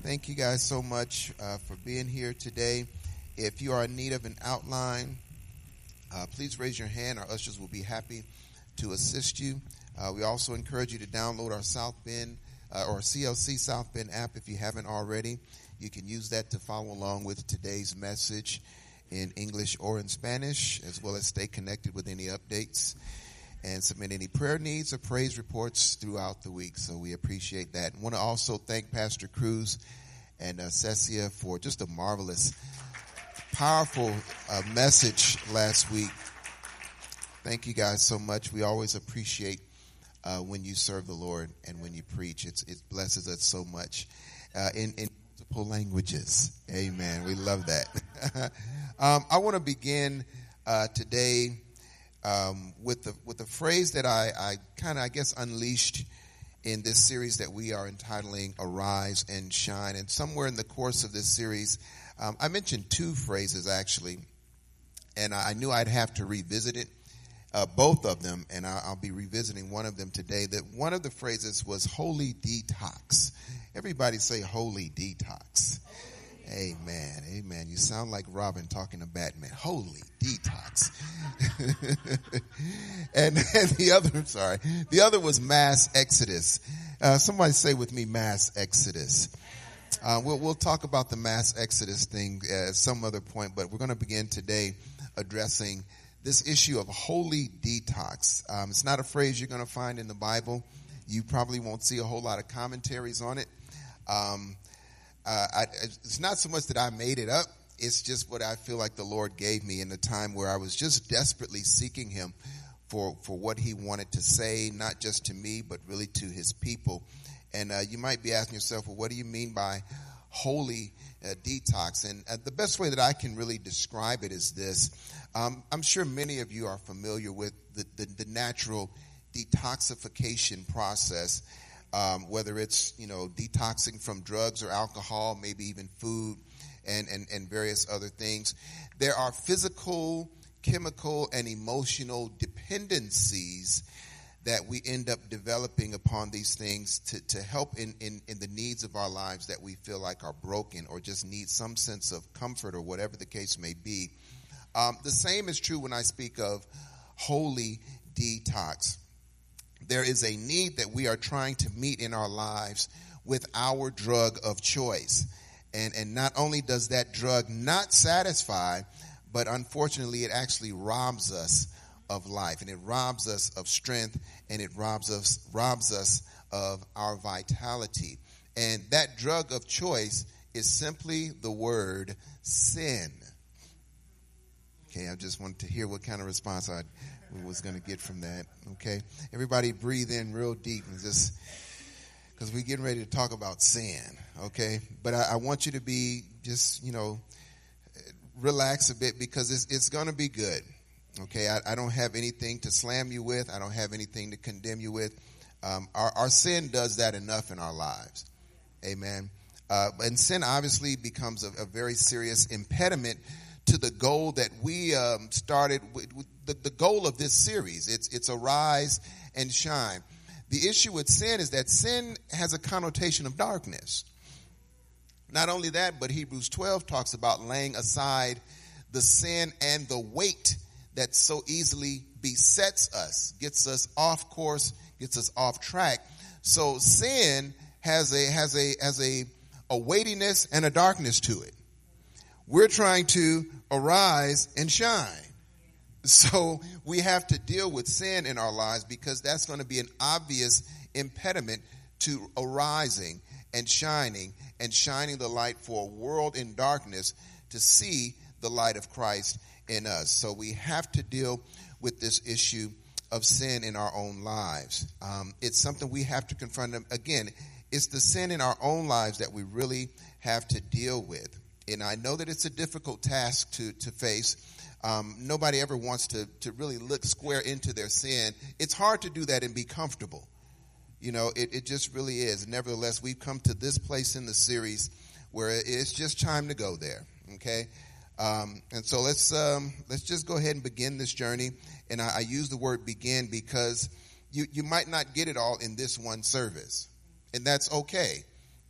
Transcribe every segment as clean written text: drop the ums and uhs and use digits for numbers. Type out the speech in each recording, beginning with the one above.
Thank you guys so much for being here today. If you are in need of an outline, please raise your hand. Our ushers will be happy to assist you. We also encourage you to download our South Bend or CLC South Bend app if you haven't already. You can use that to follow along with today's message in English or in Spanish, as well as stay connected with any updates and submit any prayer needs or praise reports throughout the week. So we appreciate that. I want to also thank Pastor Cruz and Cecia for just a marvelous, powerful message last week. Thank you guys so much. We always appreciate when you serve the Lord and when you preach. It blesses us so much in multiple languages. Amen. We love that. I want to begin today with the phrase that I kind of, I guess, unleashed in this series that we are entitling Arise and Shine. And somewhere in the course of this series, I mentioned two phrases actually, and I knew I'd have to revisit it, both of them, and I'll be revisiting one of them today. That one of the phrases was holy detox. Everybody say holy detox. Amen. Amen. You sound like Robin talking to Batman. Holy detox. and the other was mass exodus. Somebody say with me, mass exodus. We'll talk about the mass exodus thing at some other point, but we're going to begin today addressing this issue of holy detox. It's not a phrase you're going to find in the Bible. You probably won't see a whole lot of commentaries on it. It's not so much that I made it up. It's just what I feel like the Lord gave me in the time where I was just desperately seeking Him for what He wanted to say, not just to me, but really to His people. And you might be asking yourself, well, what do you mean by holy detox? And the best way that I can really describe it is this. I'm sure many of you are familiar with the natural detoxification process. Whether it's, detoxing from drugs or alcohol, maybe even food and various other things. There are physical, chemical, and emotional dependencies that we end up developing upon these things to help in the needs of our lives that we feel like are broken or just need some sense of comfort or whatever the case may be. The same is true when I speak of holy detox. There is a need that we are trying to meet in our lives with our drug of choice. And not only does that drug not satisfy, but unfortunately it actually robs us of life, and it robs us of strength, and it robs us of our vitality. And that drug of choice is simply the word sin. Okay, I just wanted to hear what kind of response I was going to get from that. Okay, everybody breathe in real deep and just, because we're getting ready to talk about sin. Okay, but I want you to be just, relax a bit, because it's going to be good. Okay, I don't have anything to slam you with. I don't have anything to condemn you with. Our sin does that enough in our lives. Amen. And sin obviously becomes a very serious impediment to the goal that we started with. The goal of this series. It's arise and shine. The issue with sin is that sin has a connotation of darkness. Not only that, but Hebrews 12 talks about laying aside the sin and the weight that so easily besets us, gets us off course, gets us off track. So sin has a weightiness and a darkness to it. We're trying to arise and shine. So we have to deal with sin in our lives, because that's going to be an obvious impediment to arising and shining the light for a world in darkness to see the light of Christ in us. So we have to deal with this issue of sin in our own lives. It's something we have to confront. Again, it's the sin in our own lives that we really have to deal with. And I know that it's a difficult task to face. Nobody ever wants to really look square into their sin. It's hard to do that and be comfortable. It just really is. Nevertheless, we've come to this place in the series where it's just time to go there. Okay. And so let's just go ahead and begin this journey. And I use the word begin because you might not get it all in this one service, and that's okay.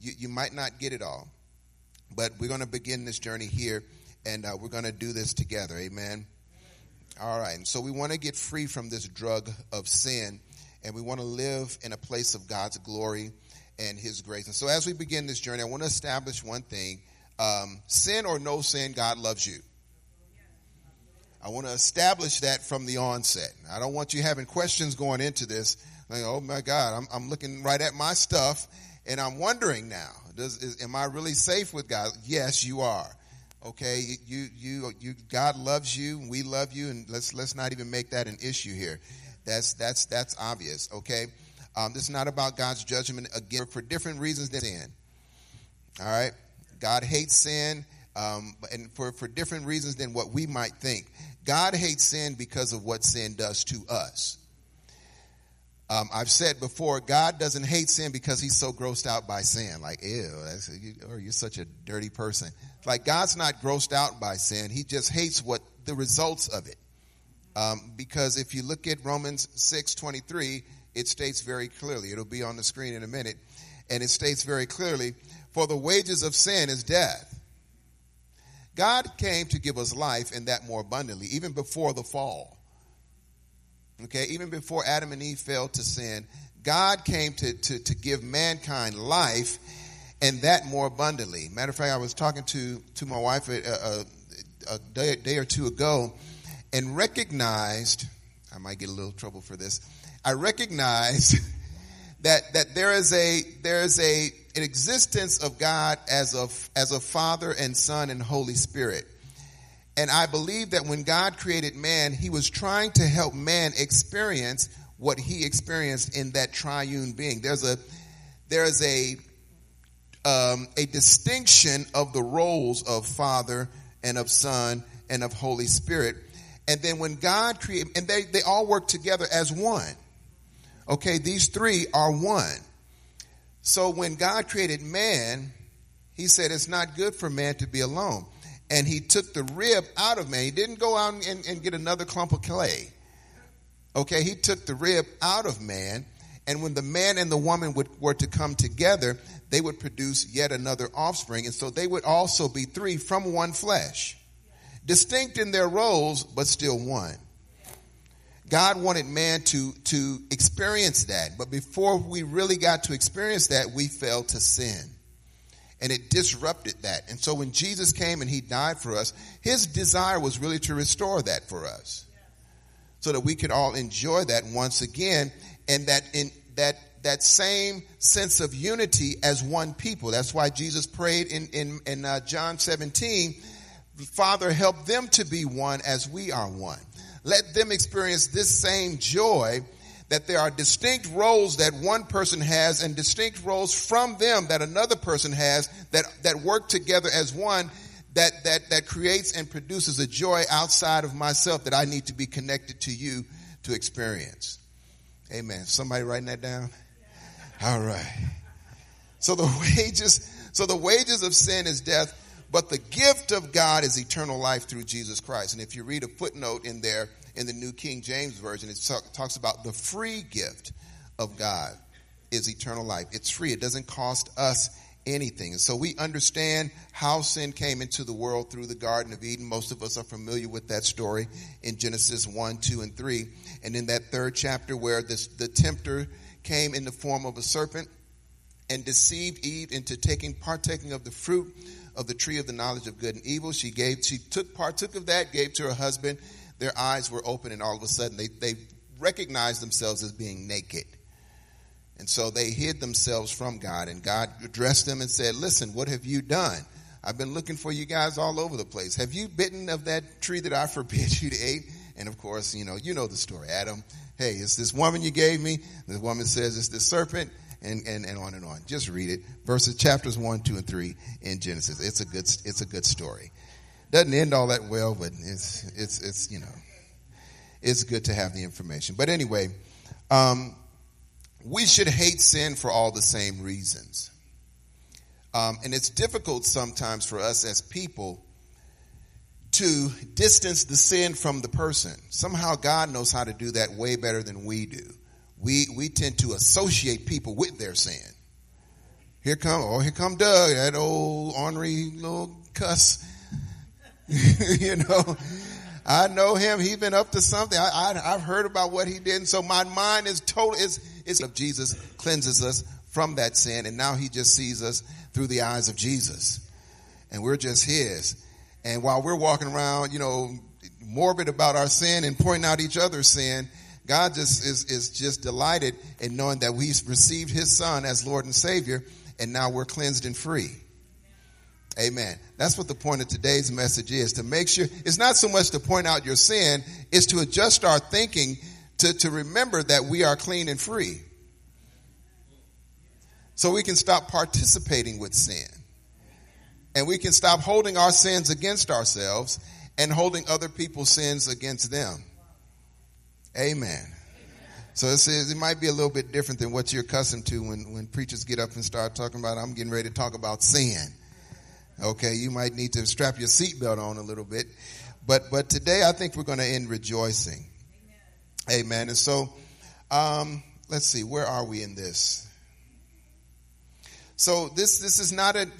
you might not get it all. But we're going to begin this journey here, and we're going to do this together. Amen. All right. And so we want to get free from this drug of sin, and we want to live in a place of God's glory and his grace. And so as we begin this journey, I want to establish one thing. Sin or no sin, God loves you. I want to establish that from the onset. I don't want you having questions going into this. Like, oh my God, I'm looking right at my stuff, and I'm wondering now, am I really safe with God? Yes, you are. Okay, God loves you, we love you, and let's not even make that an issue here. That's obvious. Okay, this is not about God's judgment again for different reasons than sin. All right, God hates sin, and for different reasons than what we might think. God hates sin because of what sin does to us. I've said before, God doesn't hate sin because he's so grossed out by sin. Like, ew, you're such a dirty person. Like, God's not grossed out by sin. He just hates what the results of it. Because if you look at Romans 6:23, it states very clearly. It'll be on the screen in a minute. And it states very clearly, for the wages of sin is death. God came to give us life, and that more abundantly, even before the fall. Okay, even before Adam and Eve fell to sin, God came to give mankind life, and that more abundantly. Matter of fact, I was talking to my wife a day or two ago, and recognized, I might get a little trouble for this, I recognized that there is an existence of God as a Father and Son and Holy Spirit. And I believe that when God created man, he was trying to help man experience what he experienced in that triune being. There's a distinction of the roles of Father and of Son and of Holy Spirit. And then when God created, and they all work together as one. Okay, these three are one. So when God created man, he said it's not good for man to be alone. And he took the rib out of man. He didn't go out and get another clump of clay. Okay, he took the rib out of man. And when the man and the woman were to come together, they would produce yet another offspring. And so they would also be three from one flesh. Distinct in their roles, but still one. God wanted man to experience that. But before we really got to experience that, we fell to sin. And it disrupted that. And so when Jesus came and he died for us, his desire was really to restore that for us. So that we could all enjoy that once again. And that in that same sense of unity as one people. That's why Jesus prayed in John 17, Father, help them to be one as we are one. Let them experience this same joy, that there are distinct roles that one person has and distinct roles from them that another person has that work together as one, that creates and produces a joy outside of myself that I need to be connected to you to experience. Amen. Somebody writing that down? All right. So the wages of sin is death, but the gift of God is eternal life through Jesus Christ. And if you read a footnote in there, in the New King James Version, it talks about the free gift of God is eternal life. It's free. It doesn't cost us anything. And so we understand how sin came into the world through the Garden of Eden. Most of us are familiar with that story in Genesis 1, 2, and 3. And in that third chapter where the tempter came in the form of a serpent and deceived Eve into partaking of the fruit of the tree of the knowledge of good and evil. She partook of that, gave to her husband. Their eyes were open, and all of a sudden they recognized themselves as being naked. And so they hid themselves from God, and God addressed them and said, listen, what have you done? I've been looking for you guys all over the place. Have you bitten of that tree that I forbid you to eat? And of course, you know the story. Adam, hey, it's this woman you gave me. The woman says it's this serpent, and on and on. Just read it. Chapters 1, 2, and 3 in Genesis. It's a good story. Doesn't end all that well, but it's good to have the information. But anyway, we should hate sin for all the same reasons. And it's difficult sometimes for us as people to distance the sin from the person. Somehow God knows how to do that way better than we do. We tend to associate people with their sin. Here come Doug, that old ornery little cuss. You know, I know him. He's been up to something. I've heard about what he did. And so my mind is total. It's of Jesus cleanses us from that sin. And now he just sees us through the eyes of Jesus. And we're just his. And while we're walking around, you know, morbid about our sin and pointing out each other's sin, God just is just delighted in knowing that we've received his son as Lord and Savior. And now we're cleansed and free. Amen. That's what the point of today's message is, to make sure it's not so much to point out your sin, it's to adjust our thinking to remember that we are clean and free. So we can stop participating with sin. And we can stop holding our sins against ourselves and holding other people's sins against them. Amen. So it might be a little bit different than what you're accustomed to when preachers get up and start talking about, I'm getting ready to talk about sin. Okay, you might need to strap your seatbelt on a little bit. But today I think we're going to end rejoicing. Amen. And so let's see, where are we in this? So this is not a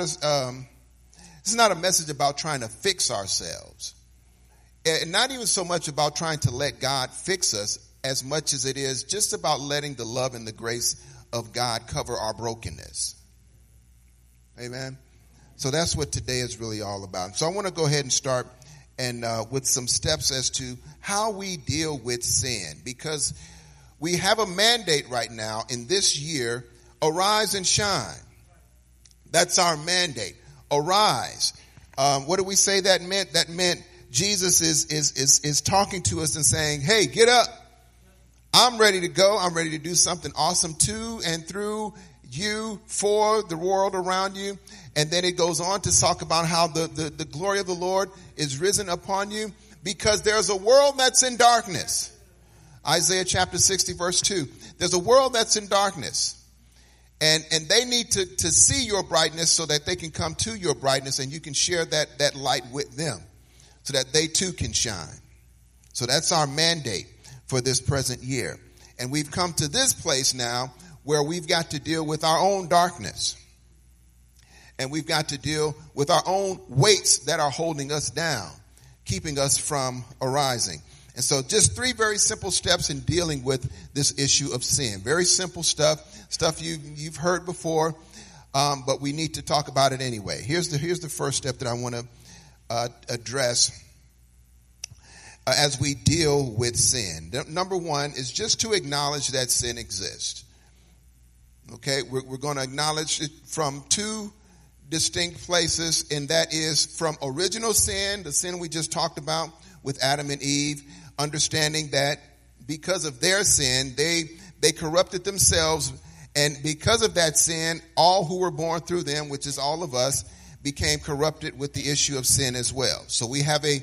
message about trying to fix ourselves. And not even so much about trying to let God fix us as much as it is just about letting the love and the grace of God cover our brokenness. Amen. So that's what today is really all about. So I want to go ahead and start with some steps as to how we deal with sin, because we have a mandate right now in this year, arise and shine. That's our mandate. Arise. What do we say that meant? That meant Jesus is talking to us and saying, hey, get up. I'm ready to go. I'm ready to do something awesome to and through you, for the world around you. And then it goes on to talk about how the glory of the Lord is risen upon you, because there's a world that's in darkness. Isaiah chapter 60 verse 2. There's a world that's in darkness. And they need to see your brightness so that they can come to your brightness and you can share that light with them so that they too can shine. So that's our mandate for this present year. And we've come to this place now where we've got to deal with our own darkness. And we've got to deal with our own weights that are holding us down, keeping us from arising. And so just 3 very simple steps in dealing with this issue of sin. Very simple stuff you've heard before, but we need to talk about it anyway. Here's the first step that I want to address as we deal with sin. Number 1 is just to acknowledge that sin exists. Okay, we're going to acknowledge it from 2 distinct places, and that is from original sin, the sin we just talked about with Adam and Eve, understanding that because of their sin, they corrupted themselves, and because of that sin, all who were born through them, which is all of us, became corrupted with the issue of sin as well. So we have the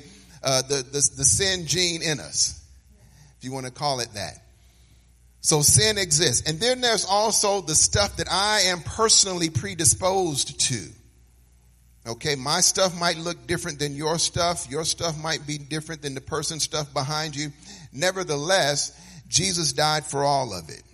sin gene in us, if you want to call it that. So sin exists. And then there's also the stuff that I am personally predisposed to. Okay, my stuff might look different than your stuff. Your stuff might be different than the person's stuff behind you. Nevertheless, Jesus died for all of it.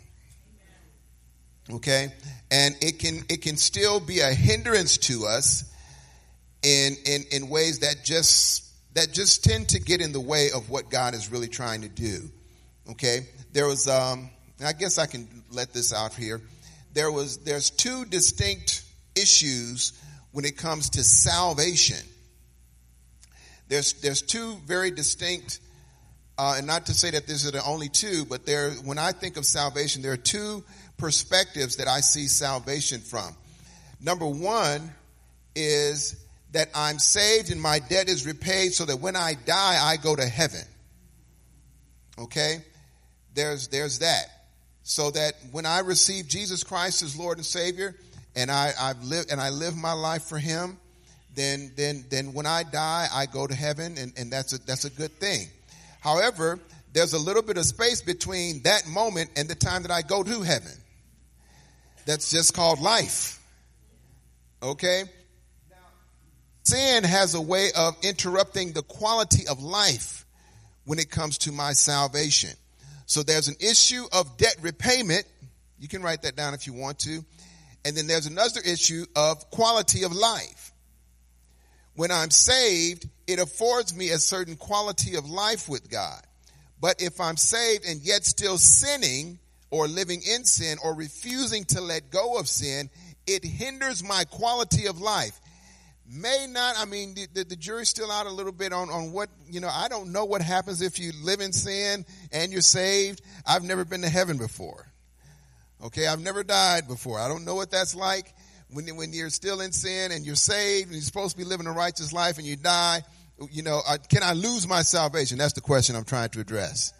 Okay? And it can still be a hindrance to us in ways that just tend to get in the way of what God is really trying to do. Okay? There was I guess I can let this out here. There's 2 distinct issues when it comes to salvation. There's 2 very distinct, and not to say that these are the only 2, but when I think of salvation, there are 2 perspectives that I see salvation from. Number 1 is that I'm saved and my debt is repaid so that when I die, I go to heaven. Okay? There's that. So that when I receive Jesus Christ as Lord and Savior, and I live my life for Him, then when I die, I go to heaven, and that's a good thing. However, there's a little bit of space between that moment and the time that I go to heaven. That's just called life. Okay? Now, sin has a way of interrupting the quality of life when it comes to my salvation. So there's an issue of debt repayment. You can write that down if you want to. And then there's another issue of quality of life. When I'm saved, it affords me a certain quality of life with God. But if I'm saved and yet still sinning or living in sin or refusing to let go of sin, it hinders my quality of life. May not, I mean, the jury's still out a little bit on what, I don't know what happens if you live in sin and you're saved. I've never been to heaven before. Okay, I've never died before. I don't know what that's like when you're still in sin and you're saved and you're supposed to be living a righteous life and you die. Can I lose my salvation? That's the question I'm trying to address.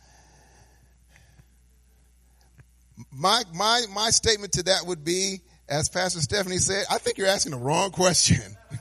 My statement to that would be, as Pastor Stephanie said, I think you're asking the wrong question.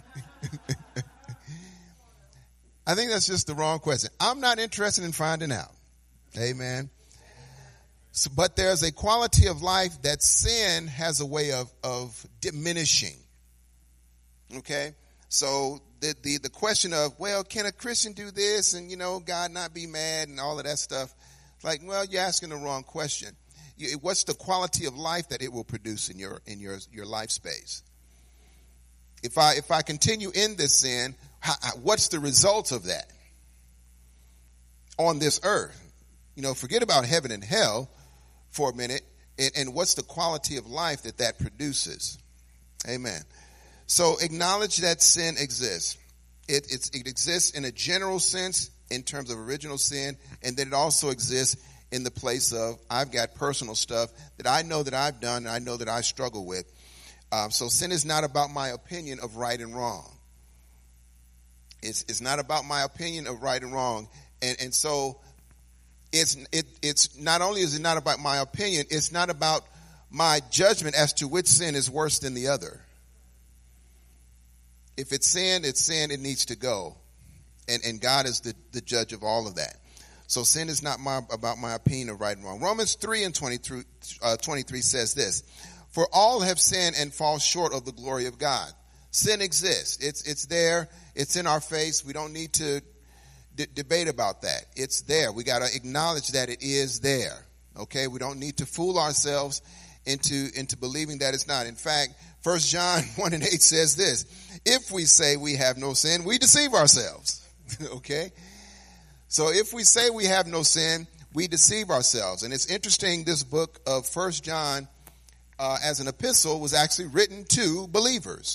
I think that's just the wrong question. I'm not interested in finding out. Amen. So, but there's a quality of life that sin has a way of diminishing. Okay? So the question of, well, can a Christian do this and, God not be mad and all of that stuff? Like, well, you're asking the wrong question. What's the quality of life that it will produce in your life space? If I continue in this sin, what's the result of that on this earth? Forget about heaven and hell for a minute, and what's the quality of life that produces? Amen. So acknowledge that sin exists. It exists in a general sense in terms of original sin, and then it also exists in the place of I've got personal stuff that I know that I've done and I know that I struggle with. So sin is not about my opinion of right and wrong. It's not about my opinion of right and wrong. And so it's not only is it not about my opinion, it's not about my judgment as to which sin is worse than the other. If it's sin, it needs to go. And God is the judge of all of that. So sin is not about my opinion of right and wrong. Romans 3 and 23 says this: for all have sinned and fall short of the glory of God. Sin exists. It's there. It's in our face. We don't need to debate about that. It's there. We got to acknowledge that it is there. Okay? We don't need to fool ourselves into believing that it's not. In fact, 1 John 1 and 8 says this: if we say we have no sin, we deceive ourselves. Okay? So if we say we have no sin, we deceive ourselves. And it's interesting, this book of 1 John as an epistle was actually written to believers.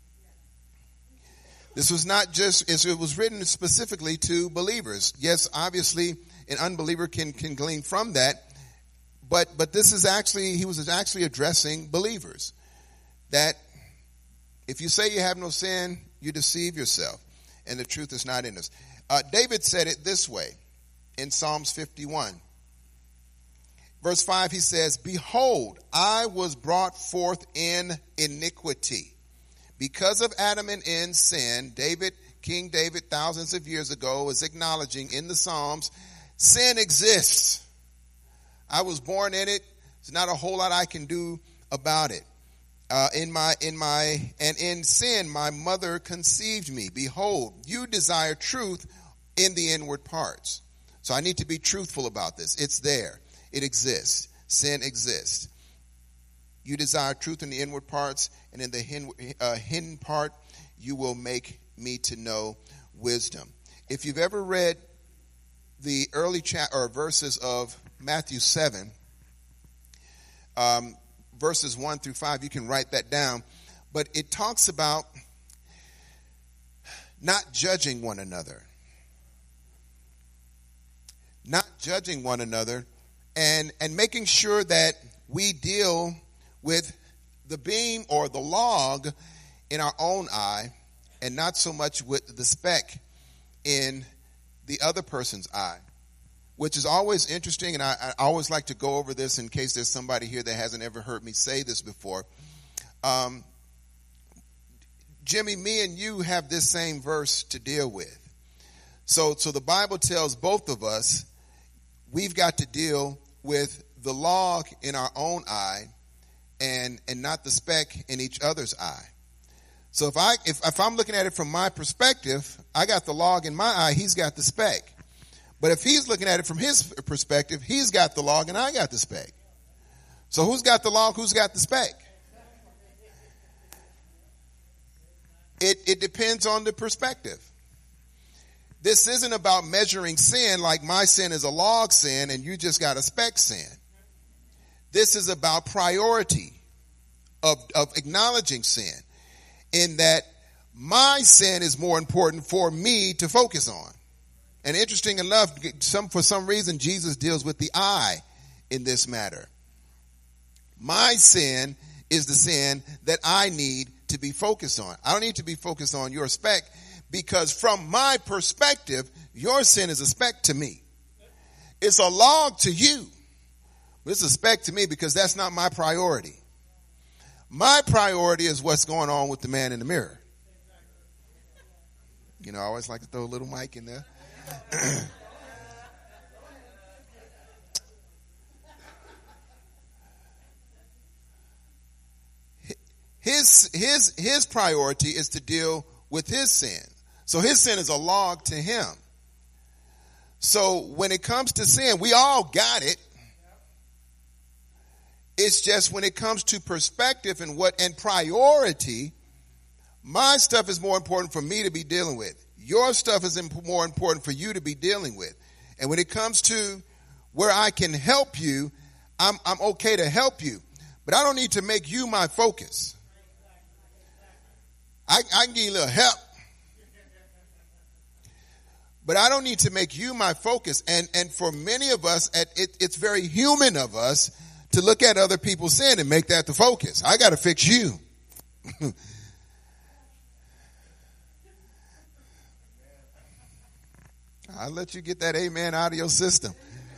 This was not just, it was written specifically to believers. Yes, obviously an unbeliever can glean from that, but this is actually, he was actually addressing believers. That if you say you have no sin, you deceive yourself, and the truth is not in us. David said it this way in Psalms 51. Verse 5, he says, behold, I was brought forth in iniquity. Because of Adam and Eve's sin, King David, thousands of years ago, was acknowledging in the Psalms, sin exists. I was born in it. There's not a whole lot I can do about it. In sin, my mother conceived me. Behold, you desire truth in the inward parts. So I need to be truthful about this. It's there. It exists. Sin exists. You desire truth in the inward parts, and in the hidden part, you will make me to know wisdom. If you've ever read the early verses of Matthew 7, verses 1 through 5, you can write that down. But it talks about not judging one another. Not judging one another and making sure that we deal with the beam or the log in our own eye and not so much with the speck in the other person's eye, which is always interesting. And I always like to go over this in case there's somebody here that hasn't ever heard me say this before. Jimmy, me and you have this same verse to deal with. So the Bible tells both of us we've got to deal with the log in our own eye and not the speck in each other's eye. So if I'm looking at it from my perspective, I got the log in my eye, he's got the speck. But if he's looking at it from his perspective, he's got the log and I got the speck. So who's got the log, who's got the speck? It depends on the perspective. This isn't about measuring sin like my sin is a log sin and you just got a speck sin. This is about priority of acknowledging sin, in that my sin is more important for me to focus on. And interesting enough, for some reason, Jesus deals with the I in this matter. My sin is the sin that I need to be focused on. I don't need to be focused on your speck, because from my perspective, your sin is a speck to me. It's a log to you, but it's a speck to me because that's not my priority. My priority is what's going on with the man in the mirror. You know, I always like to throw a little mic in there. His priority is to deal with his sin. So his sin is a log to him. So when it comes to sin, we all got it. It's just when it comes to perspective and priority, my stuff is more important for me to be dealing with. Your stuff is more important for you to be dealing with. And when it comes to where I can help you, I'm okay to help you. But I don't need to make you my focus. I can give you a little help. But I don't need to make you my focus. And for many of us, it's very human of us to look at other people's sin and make that the focus. I got to fix you. I'll let you get that amen out of your system.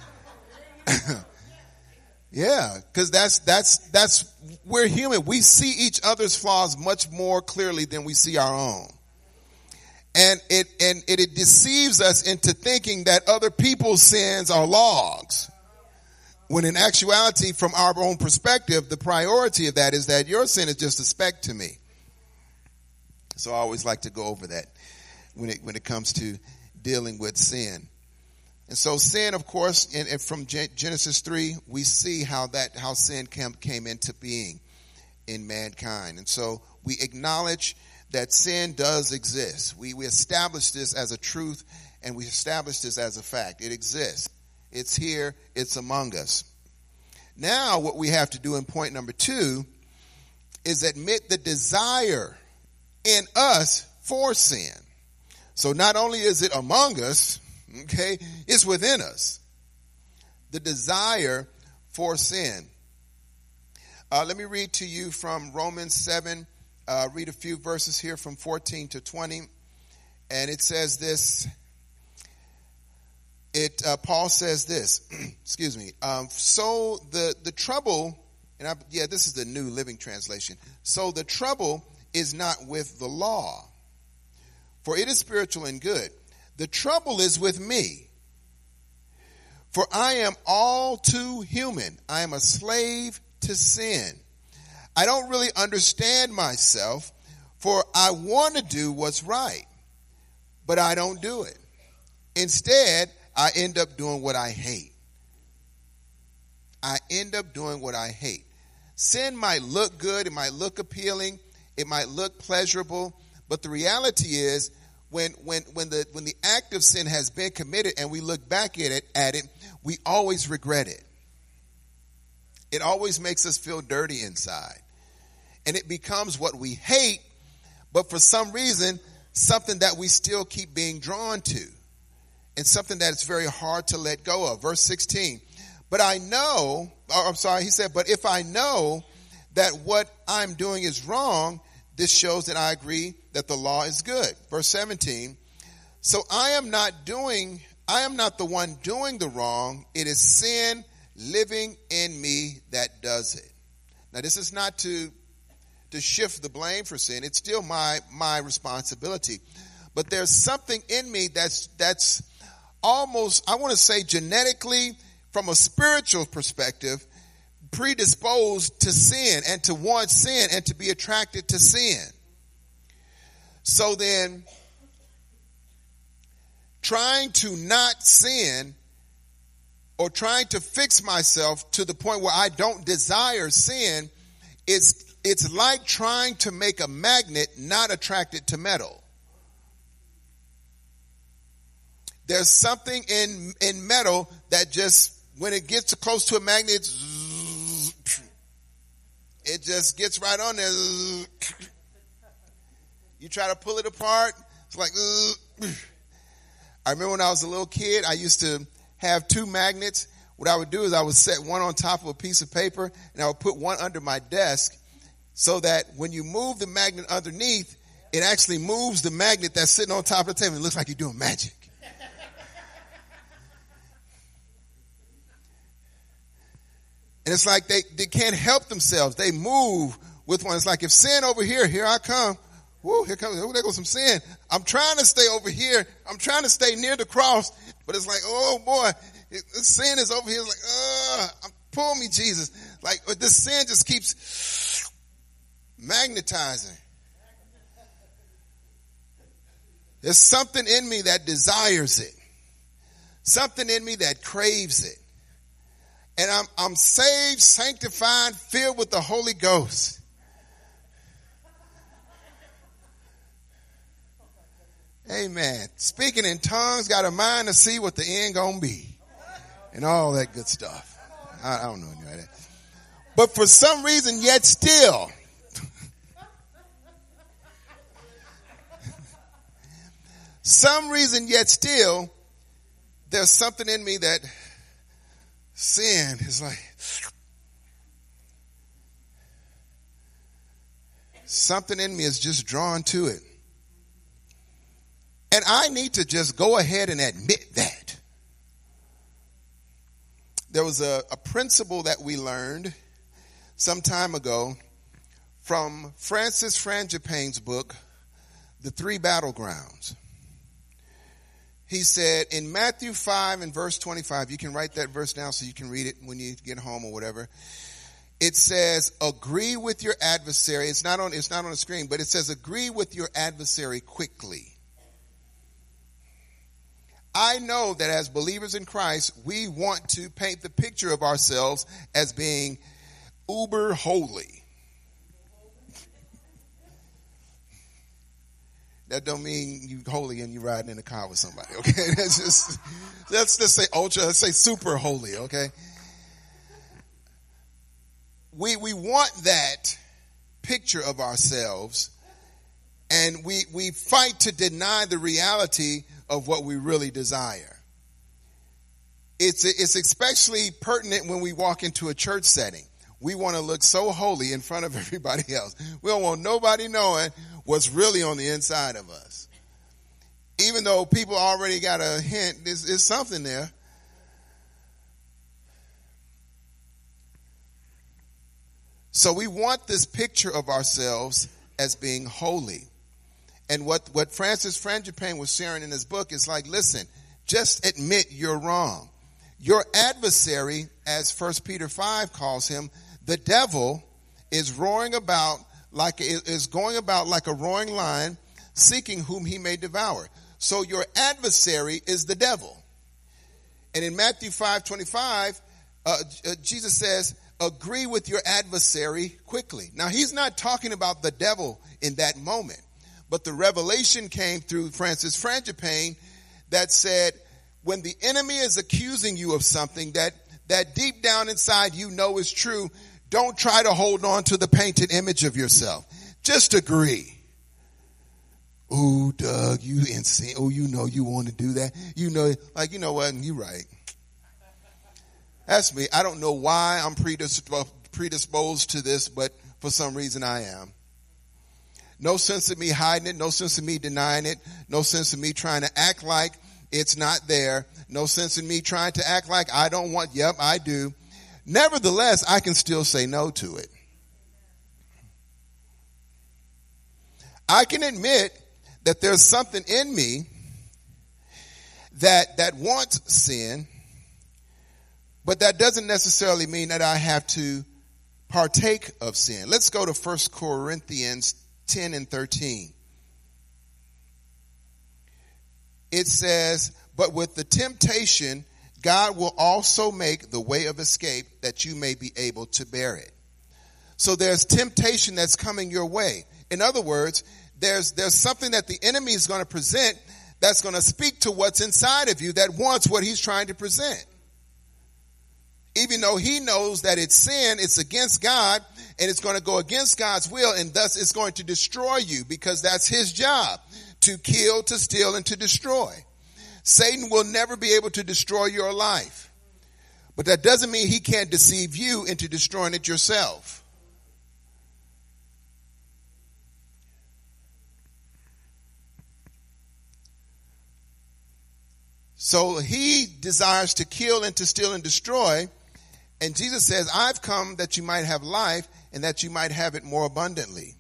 Yeah, because that's we're human. We see each other's flaws much more clearly than we see our own. And it deceives us into thinking that other people's sins are logs. When in actuality, from our own perspective, the priority of that is that your sin is just a speck to me. So I always like to go over that when it comes to dealing with sin. And so sin, of course, and from Genesis 3, we see how sin came into being in mankind. And so we acknowledge that sin does exist. We establish this as a truth, and we establish this as a fact. It exists. It's here. It's among us. Now what we have to do in point number 2 is admit the desire in us for sin. So not only is it among us, okay, it's within us. The desire for sin. Let me read to you from Romans 7. Read a few verses here from 14 to 20. And it says this. Paul says this. Excuse me. So the trouble, this is the New Living Translation. So the trouble is not with the law, for it is spiritual and good. The trouble is with me, for I am all too human. I am a slave to sin. I don't really understand myself, for I want to do what's right, but I don't do it. Instead, I end up doing what I hate. I end up doing what I hate. Sin might look good. It might look appealing. It might look pleasurable. But the reality is, when the act of sin has been committed and we look back at it, we always regret it. It always makes us feel dirty inside. And it becomes what we hate, but for some reason, something that we still keep being drawn to. And something that it's very hard to let go of. Verse 16. But he said, but if I know that what I'm doing is wrong, this shows that I agree that the law is good. Verse 17. So I am not the one doing the wrong. It is sin living in me that does it. Now this is not to shift the blame for sin. It's still my responsibility. But there's something in me that's almost, I want to say genetically, from a spiritual perspective, predisposed to sin and to want sin and to be attracted to sin. So then, trying to not sin or trying to fix myself to the point where I don't desire sin is It's like trying to make a magnet not attracted to metal. There's something in metal that just, when it gets close to a magnet, it just gets right on there. You try to pull it apart, it's like, I remember when I was a little kid, I used to have two magnets. What I would do is I would set one on top of a piece of paper, and I would put one under my desk, so that when you move the magnet underneath, it actually moves the magnet that's sitting on top of the table. It looks like you're doing magic. And it's like they can't help themselves. They move with one. It's like, if sin over here, here I come. Woo, here goes some sin. I'm trying to stay over here. I'm trying to stay near the cross. But it's like, oh boy, sin is over here. It's like, pull me, Jesus. Like, this sin just keeps magnetizing. There's something in me that desires it. Something in me that craves it. And I'm saved, sanctified, filled with the Holy Ghost. Amen. Speaking in tongues, got a mind to see what the end gonna be. And all that good stuff. I don't know any of that. But for some reason, yet still, there's something in me that sin is like, something in me is just drawn to it. And I need to just go ahead and admit that. There was a principle that we learned some time ago from Francis Frangipane's book, The Three Battlegrounds. He said in Matthew 5 and verse 25, you can write that verse down so you can read it when you get home or whatever. It says, agree with your adversary. It's not on the screen, but it says, agree with your adversary quickly. I know that as believers in Christ, we want to paint the picture of ourselves as being uber holy. That don't mean you holy and you riding in a car with somebody, okay? Let's just say ultra, let's say super holy, okay? We want that picture of ourselves, and we fight to deny the reality of what we really desire. It's especially pertinent when we walk into a church setting. We want to look so holy in front of everybody else. We don't want nobody knowing what's really on the inside of us. Even though people already got a hint, there's something there. So we want this picture of ourselves as being holy. And what Francis Frangipane was sharing in his book is like, listen, just admit you're wrong. Your adversary, as 1 Peter 5 calls him, the devil, is going about like a roaring lion, seeking whom he may devour. So your adversary is the devil. And in Matthew 5:25, Jesus says, agree with your adversary quickly. Now, he's not talking about the devil in that moment, but the revelation came through Francis Frangipane that said, when the enemy is accusing you of something that deep down inside you know is true, don't try to hold on to the painted image of yourself. Just agree. Ooh, Doug, you insane. Oh, you know you want to do that. You know, like, you know what? You're right. That's me. I don't know why I'm predisposed to this, but for some reason I am. No sense of me hiding it. No sense of me denying it. No sense of me trying to act like it's not there. No sense in me trying to act like I don't want. Yep, I do. Nevertheless, I can still say no to it. I can admit that there's something in me that wants sin, but that doesn't necessarily mean that I have to partake of sin. Let's go to 1 Corinthians 10 and 13. It says, but with the temptation, God will also make the way of escape that you may be able to bear it. So there's temptation that's coming your way. In other words, there's something that the enemy is going to present that's going to speak to what's inside of you that wants what he's trying to present. Even though he knows that it's sin, it's against God, and it's going to go against God's will, and thus it's going to destroy you, because that's his job, to kill, to steal, and to destroy. Satan will never be able to destroy your life. But that doesn't mean he can't deceive you into destroying it yourself. So he desires to kill and to steal and destroy. And Jesus says, I've come that you might have life and that you might have it more abundantly.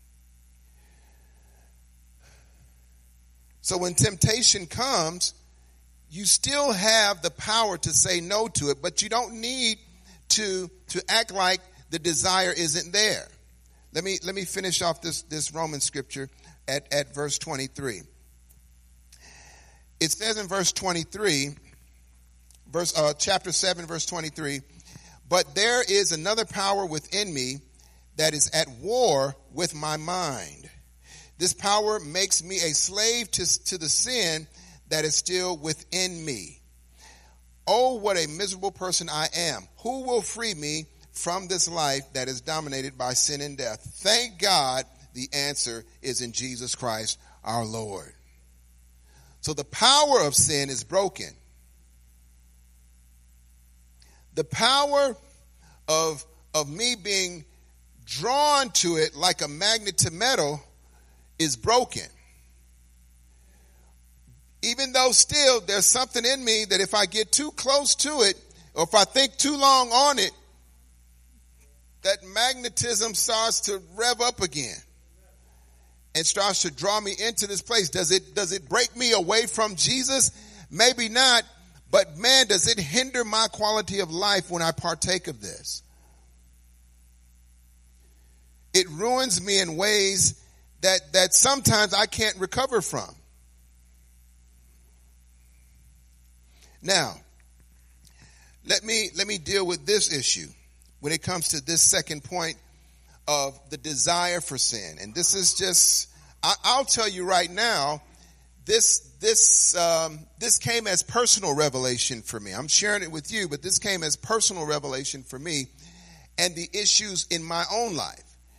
So when temptation comes, you still have the power to say no to it, but you don't need to act like the desire isn't there. Let me finish off this Roman scripture at verse 23. It says in verse 23, chapter 7, verse 23, but there is another power within me that is at war with my mind. This power makes me a slave to the sin that is still within me. Oh, what a miserable person I am. Who will free me from this life that is dominated by sin and death? Thank God the answer is in Jesus Christ our Lord. So the power of sin is broken. The power of me being drawn to it like a magnet to metal is broken. Even though still there's something in me that if I get too close to it, or if I think too long on it, that magnetism starts to rev up again and starts to draw me into this place. Does it break me away from Jesus? Maybe not, but man, does it hinder my quality of life when I partake of this? It ruins me in ways that sometimes I can't recover from. Now, let me deal with this issue when it comes to this second point of the desire for sin. And this is just, I'll tell you right now, this came as personal revelation for me. I'm sharing it with you, but this came as personal revelation for me and the issues in my own life.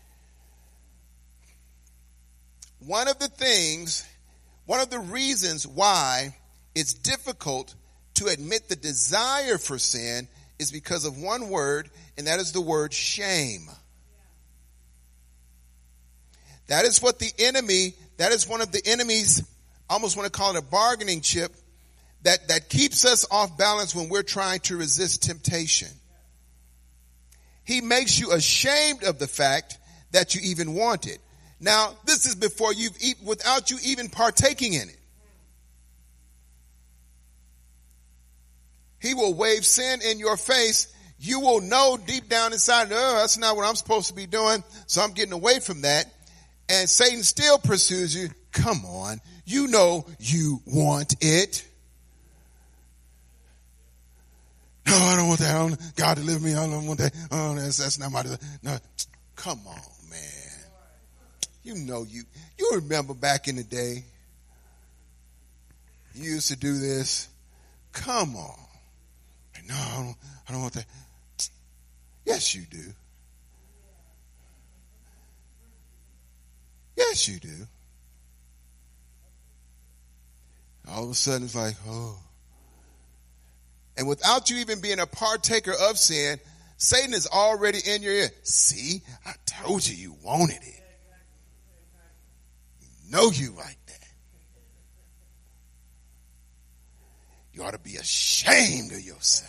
One of the reasons why it's difficult to admit the desire for sin is because of one word, and that is the word shame. That is what the enemy, that is one of the enemy's, I almost want to call it a bargaining chip, that keeps us off balance when we're trying to resist temptation. He makes you ashamed of the fact that you even want it. Now, this is before without you even partaking in it. He will wave sin in your face. You will know deep down inside, oh, that's not what I'm supposed to be doing, so I'm getting away from that. And Satan still pursues you. Come on, you know you want it. No, I don't want that. I don't, God deliver me. I don't want that. Oh, that's not my. No, come on, man. You know you remember back in the day. You used to do this. Come on. No, I don't want that. Yes, you do. Yes, you do. All of a sudden, it's like, oh. And without you even being a partaker of sin, Satan is already in your ear. See, I told you you wanted it. You know you like that. You ought to be ashamed of yourself.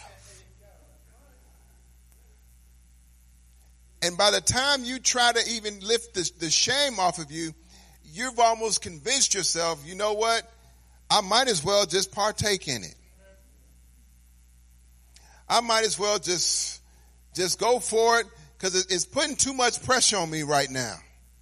And by the time you try to even lift the shame off of you, you've almost convinced yourself, you know what? I might as well just partake in it. I might as well just go for it because it's putting too much pressure on me right now.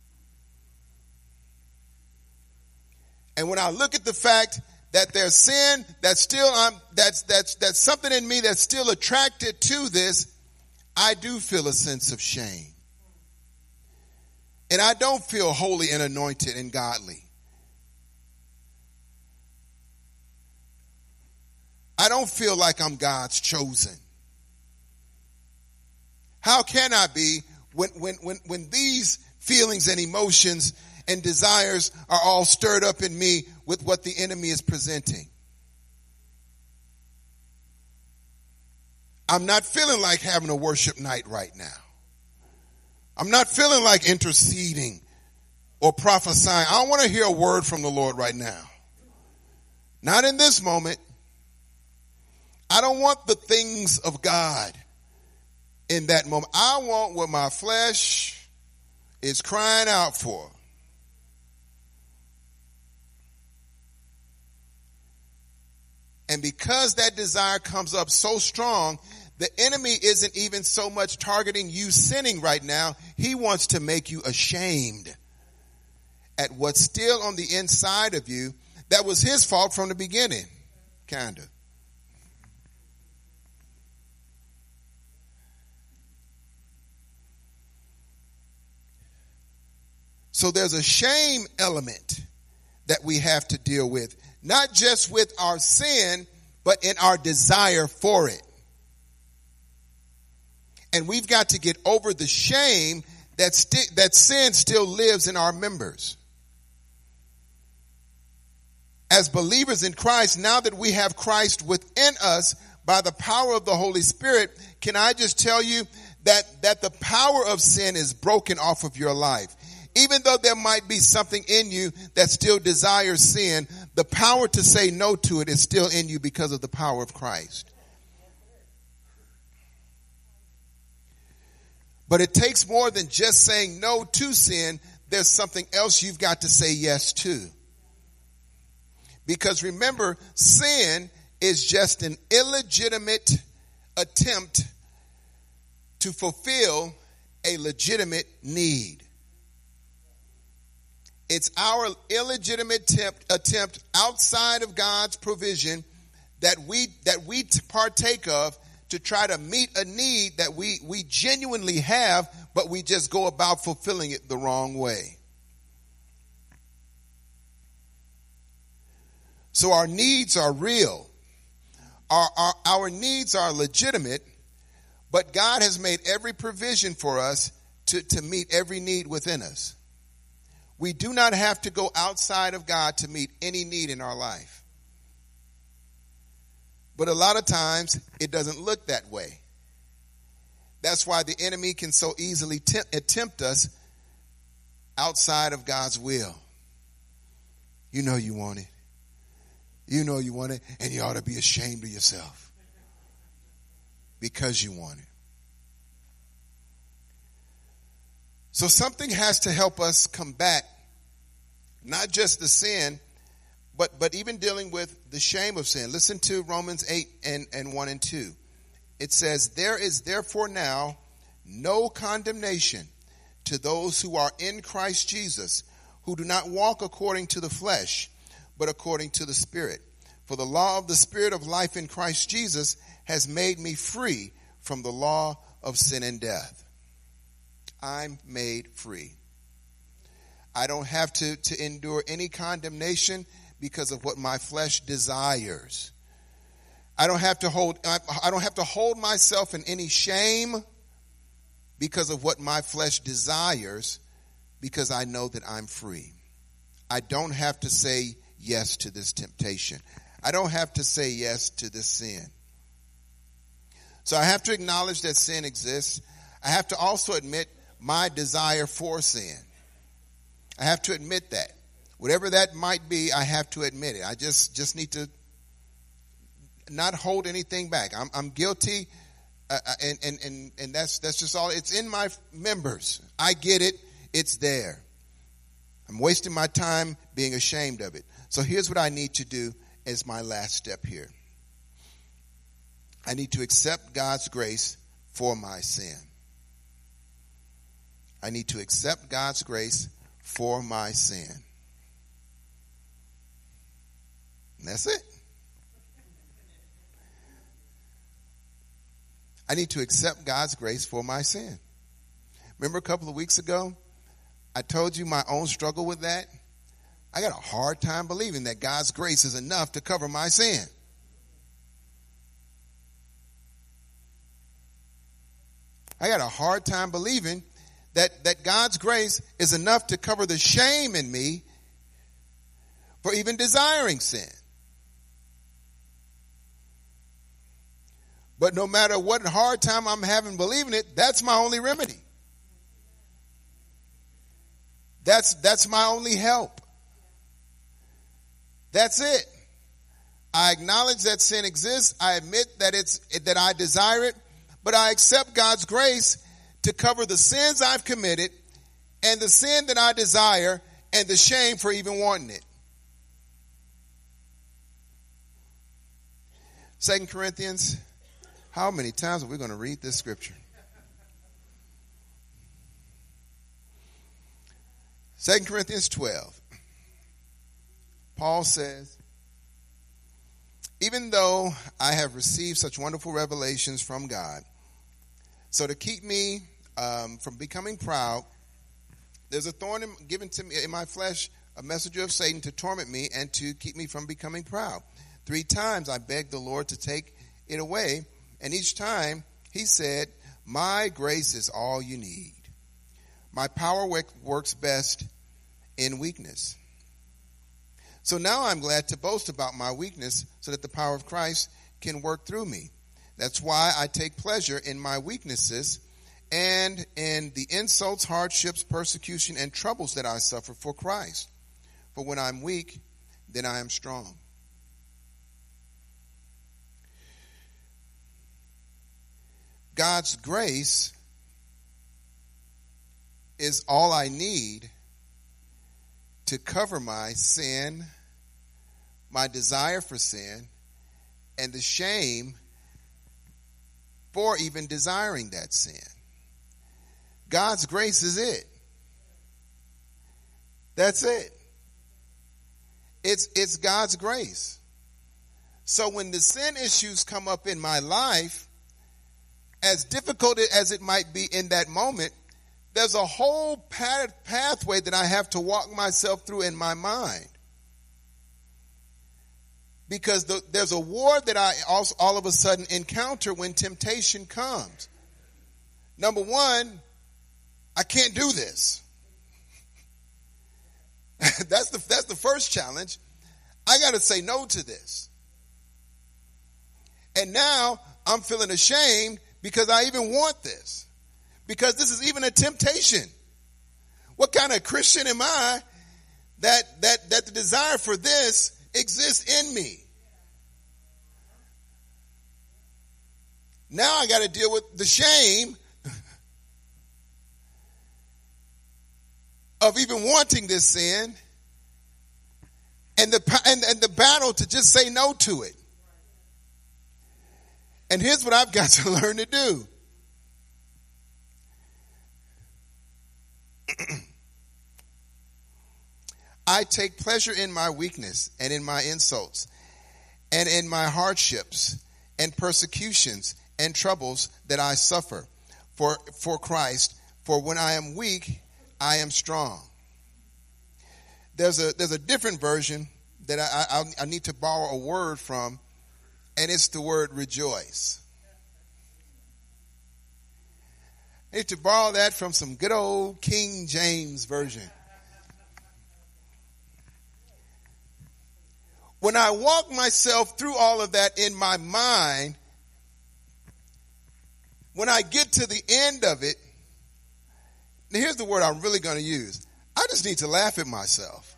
And when I look at the fact that there's sin that's still that's something in me that's still attracted to this, I do feel a sense of shame. and I don't feel holy and anointed and godly. I don't feel like I'm God's chosen. How can I be when these feelings and emotions and desires are all stirred up in me with what the enemy is presenting? I'm not feeling like having a worship night right now. I'm not feeling like interceding or prophesying. I don't want to hear a word from the Lord right now. Not in this moment. I don't want the things of God in that moment. I want what my flesh is crying out for. And because that desire comes up so strong, the enemy isn't even so much targeting you sinning right now. He wants to make you ashamed at what's still on the inside of you that was his fault from the beginning. Kind of. So there's a shame element that we have to deal with, not just with our sin, but in our desire for it. And we've got to get over the shame that sin still lives in our members. As believers in Christ, now that we have Christ within us by the power of the Holy Spirit, can I just tell you that the power of sin is broken off of your life? Even though there might be something in you that still desires sin, the power to say no to it is still in you because of the power of Christ. But it takes more than just saying no to sin. There's something else you've got to say yes to. Because remember, sin is just an illegitimate attempt to fulfill a legitimate need. It's our illegitimate attempt outside of God's provision that we partake of to try to meet a need that we genuinely have, but we just go about fulfilling it the wrong way. So our needs are real. Our needs are legitimate, but God has made every provision for us to meet every need within us. We do not have to go outside of God to meet any need in our life. But a lot of times, it doesn't look that way. That's why the enemy can so easily tempt us outside of God's will. You know you want it. You know you want it, and you ought to be ashamed of yourself because you want it. So something has to help us combat not just the sin, but even dealing with the shame of sin. Listen to Romans 8 and 1 and 2. It says, "There is therefore now no condemnation to those who are in Christ Jesus, who do not walk according to the flesh, but according to the Spirit. For the law of the Spirit of life in Christ Jesus has made me free from the law of sin and death." I'm made free. I don't have to endure any condemnation because of what my flesh desires. I don't have to hold myself in any shame because of what my flesh desires, because I know that I'm free. I don't have to say yes to this temptation. I don't have to say yes to this sin. So I have to acknowledge that sin exists. I have to also admit my desire for sin. I have to admit that. Whatever that might be, I have to admit it. I just need to not hold anything back. I'm guilty, and that's just all. It's in my members. I get it. It's there. I'm wasting my time being ashamed of it. So here's what I need to do as my last step here. I need to accept God's grace for my sin. I need to accept God's grace for my sin. And that's it. I need to accept God's grace for my sin. Remember a couple of weeks ago, I told you my own struggle with that. I got a hard time believing that God's grace is enough to cover my sin. I got a hard time believing that God's grace is enough to cover the shame in me for even desiring sin. But no matter what hard time I'm having believing it, that's my only remedy. That's my only help. That's it. I acknowledge that sin exists. I admit that I desire it, but I accept God's grace to cover the sins I've committed and the sin that I desire and the shame for even wanting it. 2 Corinthians, how many times are we going to read this scripture? 2 Corinthians 12. Paul says, even though I have received such wonderful revelations from God, so to keep me from becoming proud, there's a thorn given to me in my flesh, a messenger of Satan to torment me and to keep me from becoming proud. 3 times I begged the Lord to take it away, and each time he said, my grace is all you need. My power works best in weakness. So now I'm glad to boast about my weakness so that the power of Christ can work through me. That's why I take pleasure in my weaknesses and in the insults, hardships, persecution, and troubles that I suffer for Christ. For when I'm weak, then I am strong. God's grace is all I need to cover my sin, my desire for sin, and the shame for even desiring that sin. God's grace is it. That's it. It's God's grace. So when the sin issues come up in my life, as difficult as it might be in that moment, there's a whole pathway that I have to walk myself through in my mind. Because there's a war that I also all of a sudden encounter when temptation comes. Number one, I can't do this. That's the first challenge. I got to say no to this. And now I'm feeling ashamed because I even want this. Because this is even a temptation. What kind of Christian am I that the desire for this exists in me? Now I got to deal with the shame of even wanting this sin and the battle to just say no to it. And here's what I've got to learn to do. I take pleasure in my weakness and in my insults and in my hardships and persecutions and troubles that I suffer for Christ. For when I am weak, I am strong. There's a different version that I need to borrow a word from, and it's the word rejoice. I need to borrow that from some good old King James version. When I walk myself through all of that in my mind, when I get to the end of it, now here's the word I'm really going to use. I just need to laugh at myself.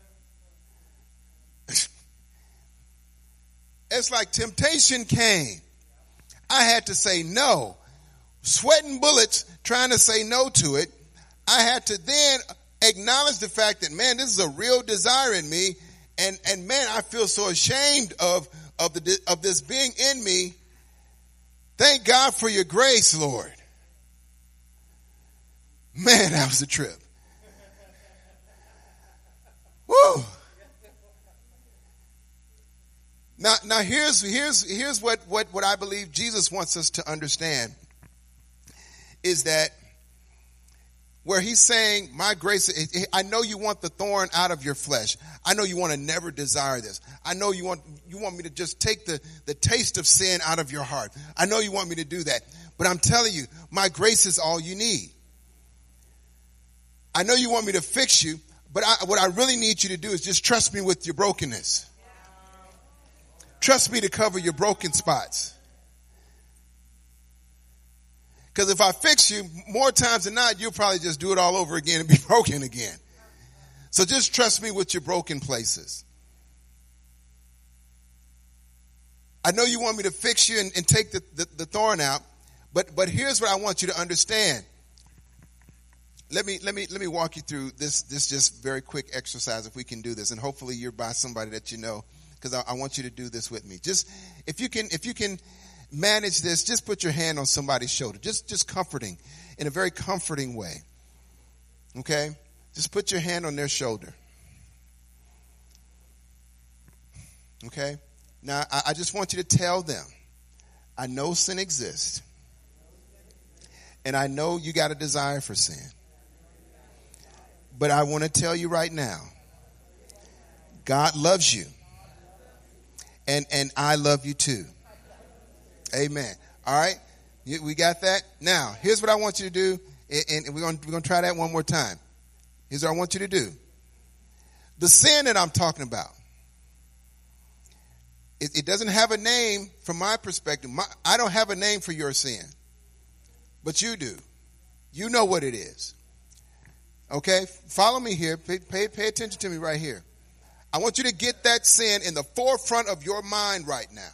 It's like temptation came. I had to say no. Sweating bullets trying to say no to it. I had to then acknowledge the fact that, man, this is a real desire in me. And man, I feel so ashamed of this being in me. Thank God for your grace, Lord. Man, that was a trip. Woo. Now here's what I believe Jesus wants us to understand is that where he's saying, my grace, I know you want the thorn out of your flesh. I know you want to never desire this. I know you want me to just take the taste of sin out of your heart. I know you want me to do that. But I'm telling you, my grace is all you need. I know you want me to fix you, but what I really need you to do is just trust me with your brokenness. Trust me to cover your broken spots. Because if I fix you, more times than not, you'll probably just do it all over again and be broken again. So just trust me with your broken places. I know you want me to fix you and take the thorn out, but here's what I want you to understand. Let me walk you through this just very quick exercise if we can do this, and hopefully you're by somebody that you know, because I want you to do this with me. Just if you can manage this, just put your hand on somebody's shoulder, just comforting, in a very comforting way. Okay? Just put your hand on their shoulder. Okay? Now, I just want you to tell them, I know sin exists, and I know you got a desire for sin. But I want to tell you right now, God loves you, and I love you too. Amen. All right? We got that? Now, here's what I want you to do, and we're going to try that one more time. Here's what I want you to do. The sin that I'm talking about, it doesn't have a name from my perspective. I don't have a name for your sin, but you do. You know what it is. Okay? Follow me here. Pay attention to me right here. I want you to get that sin in the forefront of your mind right now.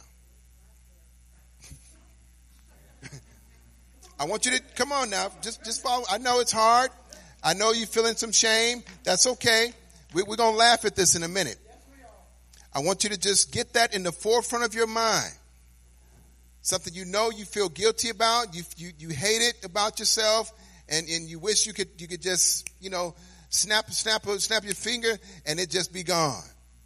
I want you to, come on now, just follow. I know it's hard. I know you're feeling some shame. That's okay. We're going to laugh at this in a minute. I want you to just get that in the forefront of your mind. Something you know you feel guilty about. You hate it about yourself, and you wish you could just, snap your finger and it just be gone.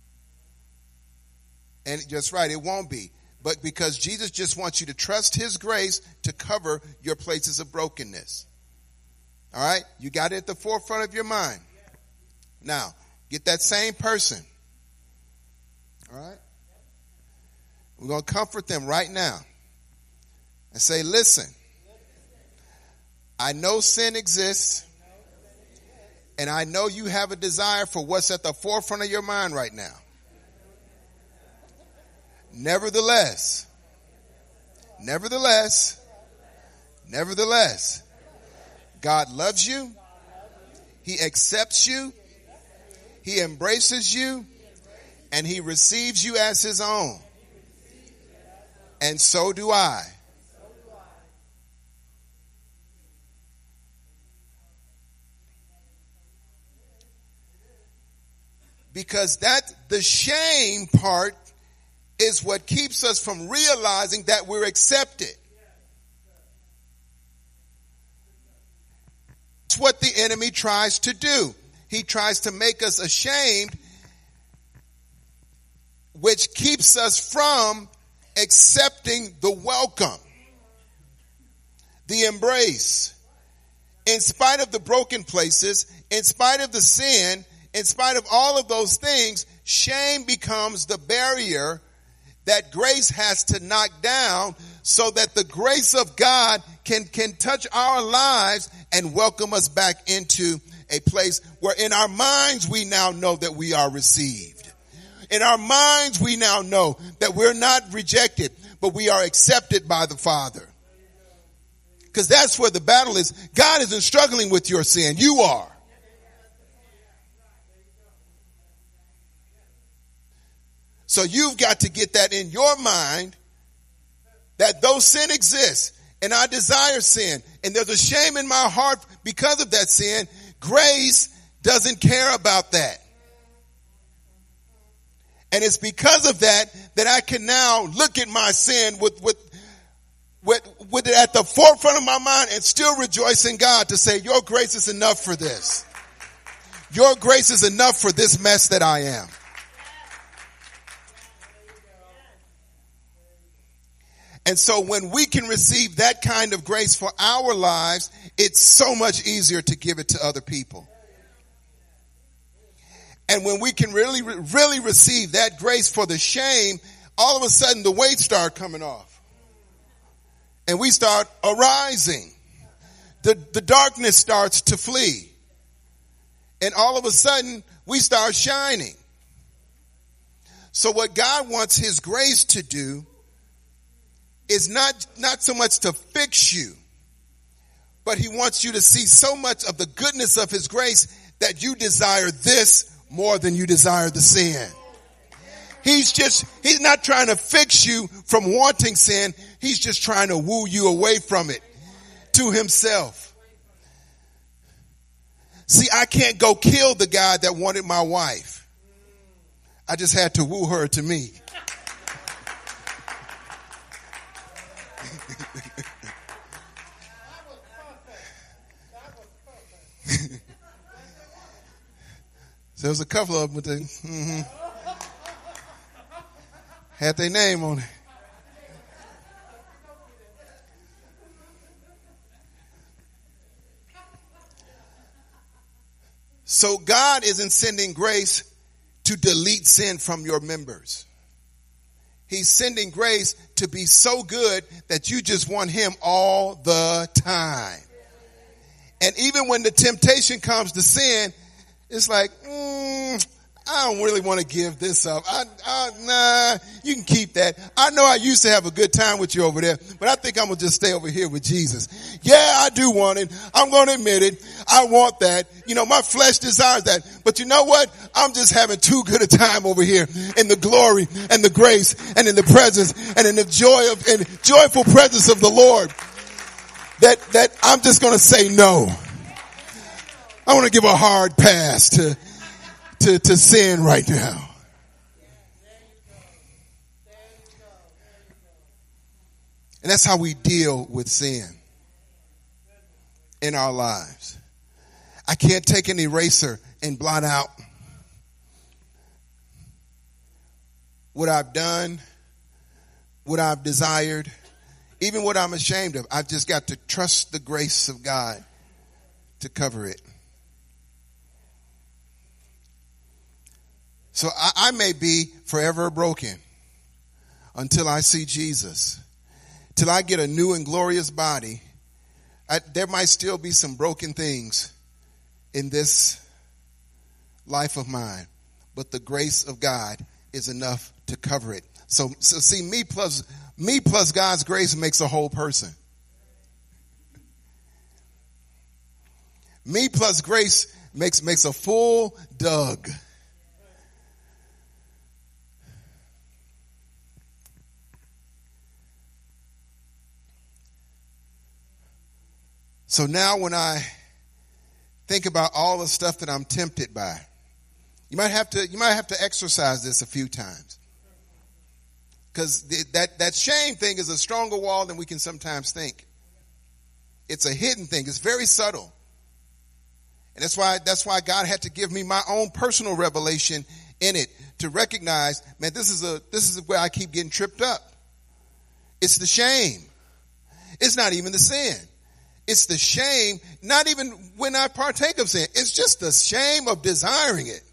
And just right, it won't be. But because Jesus just wants you to trust his grace to cover your places of brokenness. All right? You got it at the forefront of your mind. Now, get that same person. All right? We're going to comfort them right now and say, listen, I know sin exists, and I know you have a desire for what's at the forefront of your mind right now. Nevertheless, God loves you. He accepts you. He embraces you. And he receives you as his own. And so do I. Because the shame part is what keeps us from realizing that we're accepted. It's what the enemy tries to do. He tries to make us ashamed, which keeps us from accepting the welcome, the embrace. In spite of the broken places, in spite of the sin, in spite of all of those things, shame becomes the barrier that grace has to knock down so that the grace of God can touch our lives and welcome us back into a place where in our minds we now know that we are received. In our minds we now know that we're not rejected, but we are accepted by the Father. Because that's where the battle is. God isn't struggling with your sin. You are. So you've got to get that in your mind that though sin exists and I desire sin and there's a shame in my heart because of that sin, grace doesn't care about that. And it's because of that I can now look at my sin with it at the forefront of my mind and still rejoice in God to say, your grace is enough for this. Your grace is enough for this mess that I am. And so when we can receive that kind of grace for our lives, it's so much easier to give it to other people. And when we can really receive that grace for the shame, all of a sudden the weights start coming off. And we start arising. The darkness starts to flee. And all of a sudden we start shining. So what God wants his grace to do is not so much to fix you, but he wants you to see so much of the goodness of his grace that you desire this more than you desire the sin. He's not trying to fix you from wanting sin. He's just trying to woo you away from it to himself. See, I can't go kill the guy that wanted my wife. I just had to woo her to me. So there was a couple of them with had their name on it. So God isn't sending grace to delete sin from your members. He's sending grace to be so good that you just want him all the time. And even when the temptation comes to sin, it's like, I don't really want to give this up. Nah, you can keep that. I know I used to have a good time with you over there, but I think I'm going to just stay over here with Jesus. Yeah, I do want it. I'm going to admit it. I want that. You know, my flesh desires that. But you know what? I'm just having too good a time over here in the glory and the grace and in the presence and in the joyful presence of the Lord that I'm just going to say no. I want to give a hard pass to sin right now. And that's how we deal with sin in our lives. I can't take an eraser and blot out what I've done, what I've desired, even what I'm ashamed of. I've just got to trust the grace of God to cover it. So I may be forever broken until I see Jesus. Till I get a new and glorious body. There might still be some broken things in this life of mine. But the grace of God is enough to cover it. So see, me plus God's grace makes a whole person. Me plus grace makes a full Doug. So now when I think about all the stuff that I'm tempted by, you might have to exercise this a few times. Because that shame thing is a stronger wall than we can sometimes think. It's a hidden thing. It's very subtle. And that's why God had to give me my own personal revelation in it to recognize, man, this is where I keep getting tripped up. It's the shame. It's not even the sin. It's the shame, not even when I partake of sin. It's just the shame of desiring it.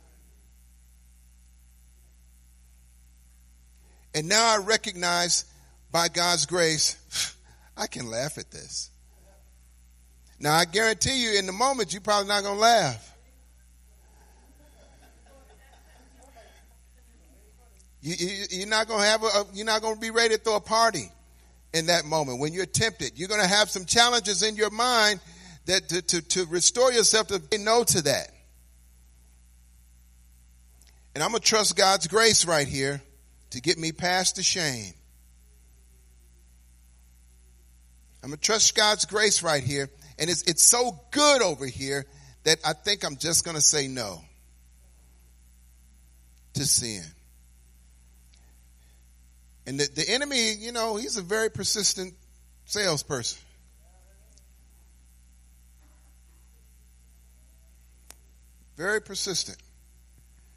And now I recognize by God's grace, I can laugh at this. Now I guarantee you in the moment you're probably not going to laugh. You're not going to you're not going to be ready to throw a party. In that moment, when you're tempted, you're going to have some challenges in your mind that to restore yourself to say no to that. And I'm going to trust God's grace right here to get me past the shame. I'm going to trust God's grace right here. And it's so good over here that I think I'm just going to say no to sin. And the enemy, you know, he's a very persistent salesperson. Very persistent.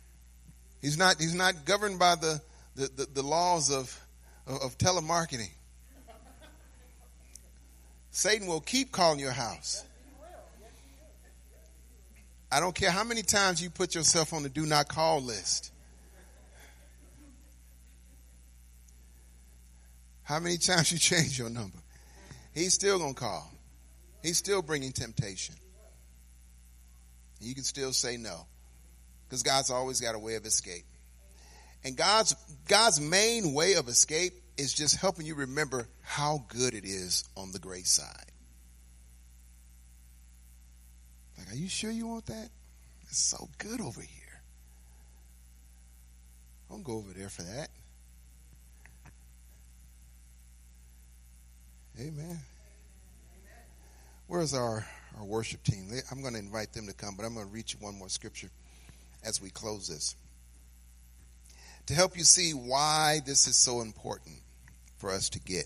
He's not governed by the laws of telemarketing. Satan will keep calling your house. I don't care how many times you put yourself on the do not call list. How many times you change your number. He's still going to call. He's still bringing temptation. You can still say no. Because God's always got a way of escape. And God's main way of escape is just helping you remember how good it is on the grace side. Like, are you sure you want that? It's so good over here. Don't go over there for that. Amen. Where's our worship team? I'm going to invite them to come, but I'm going to read you one more scripture as we close this, to help you see why this is so important for us to get.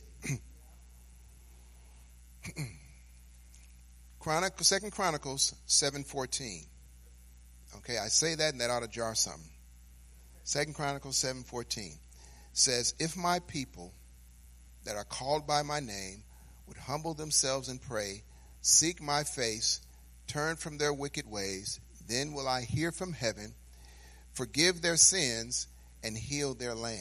2 Chronicles 7:14. Okay, I say that and that ought to jar something. 2 Chronicles 7:14 says, if my people that are called by my name would humble themselves and pray, seek my face, turn from their wicked ways, then will I hear from heaven, forgive their sins, and heal their land.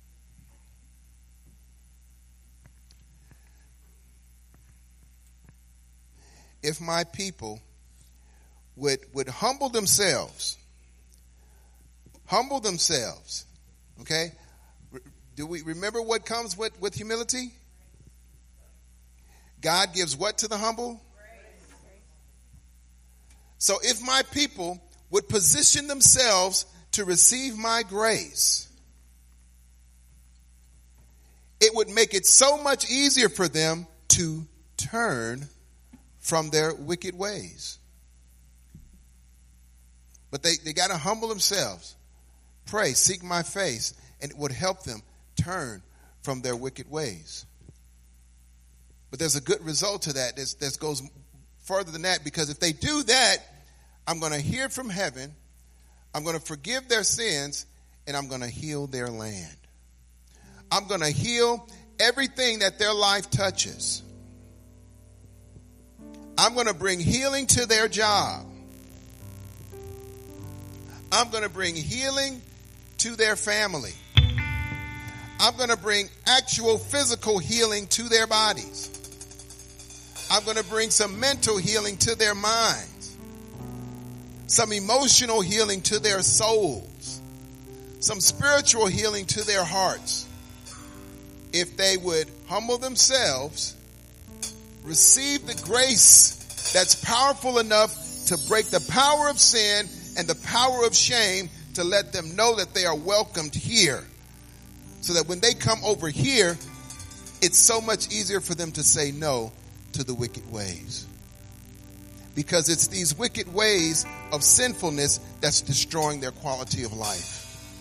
If my people would humble themselves, okay? Do we remember what comes with humility? God gives what to the humble? So if my people would position themselves to receive my grace, it would make it so much easier for them to turn from their wicked ways. But they got to humble themselves, pray, seek my face, and it would help them turn from their wicked ways. But there's a good result to that that goes further than that, because if they do that, I'm going to hear from heaven, I'm going to forgive their sins, and I'm going to heal their land. I'm going to heal everything that their life touches. I'm going to bring healing to their job. I'm going to bring healing to their family. I'm going to bring actual physical healing to their bodies. I'm going to bring some mental healing to their minds. Some emotional healing to their souls. Some spiritual healing to their hearts. If they would humble themselves, receive the grace that's powerful enough to break the power of sin and the power of shame, to let them know that they are welcomed here. So that when they come over here, it's so much easier for them to say no to the wicked ways. Because it's these wicked ways of sinfulness that's destroying their quality of life.